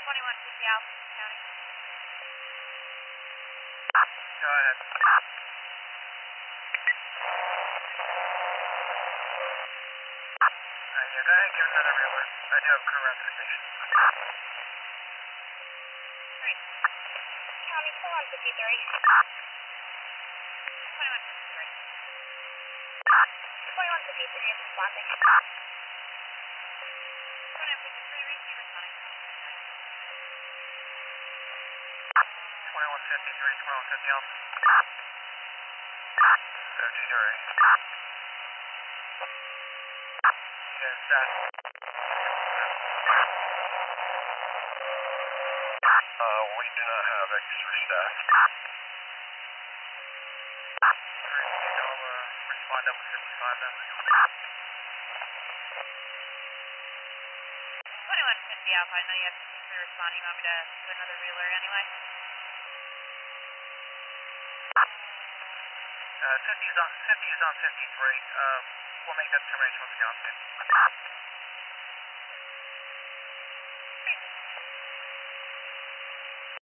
2150 Alpha County. Go ahead. Yeah, go ahead and give another realert. I do have crew around the station. Great. County 2153. 2153. 2153 is responding. 2153, receive responding. 2153, 2150 Alpha. OG Duray. Yes, we do not have extra staff. I'll respond up with 55 then. 2150 Alpha, I know you have 53 responding. You want me to do another reeler anyway? 50 is on 53. We'll make that determination once we get on 50.